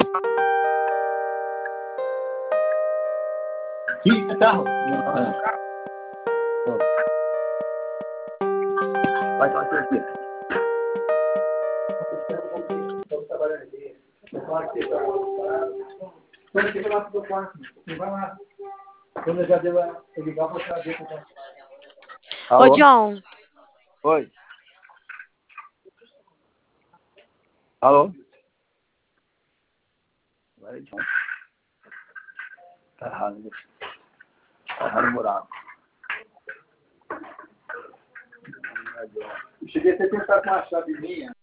Sim, é carro. Vai fazer aqui. Quando chega lá pro quarto, você vai lá. Quando eu já deu a ligar, vou trazer para Ô, John. Oi. Alô? Agora é John. Tá errado. Tá errado o buraco. Eu cheguei até a tentar com a chave minha.